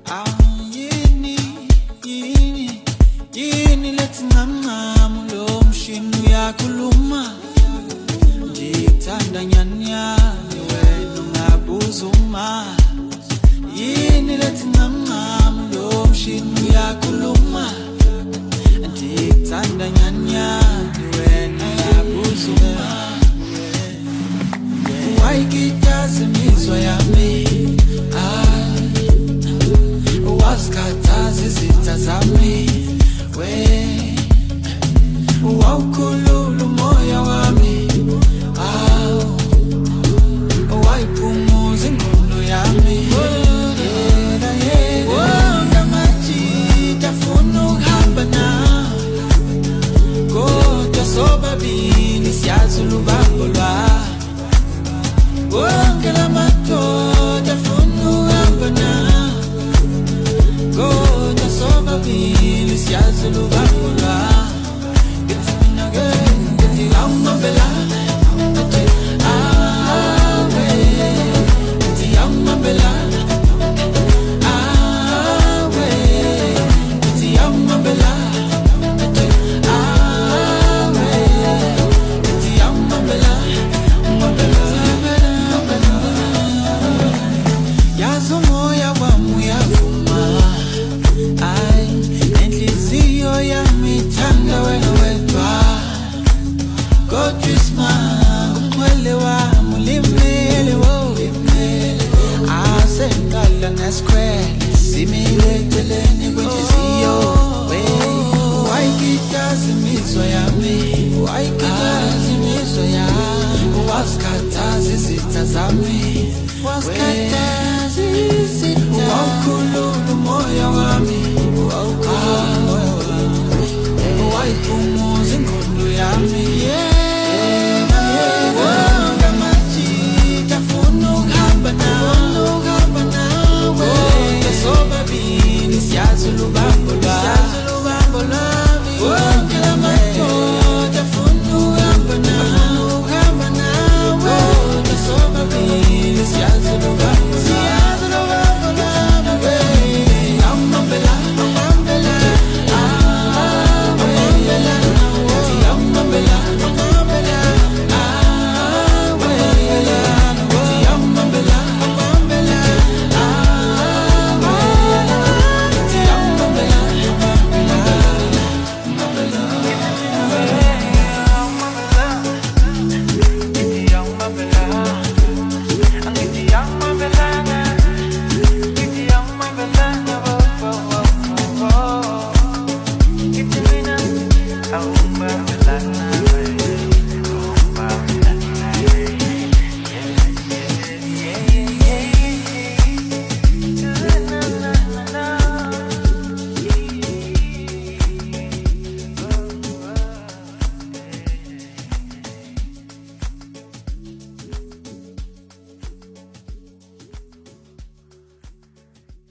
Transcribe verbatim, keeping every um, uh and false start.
Ah, yini, yini, yini lethi ngamngamu lo mshini uyakhuluma. Ndikuthanda nyanyani wena ungabuza uma. Yini lethi ngamngamu lo mshini uyakhuluma. Ndikuthanda nyanyani wena ungabuza uma. Wayikhithaza imizwa yami. Wasikhathaza izitha zami. Wawukhulula umoya wami. Wayiphumuza ingqondo yami. Yena yena ngamajita afuna ukuhamba nawe. Kodwa sobabili siyazi ulubambo lwami. Wonke la madoda afuna ukuhamba nawe. Kodwa sobabili siyazi ulubambo lwami. Ngithi mina ke ngithi awungihambela. Wasikhathaza izitha zami. Wasikhathaza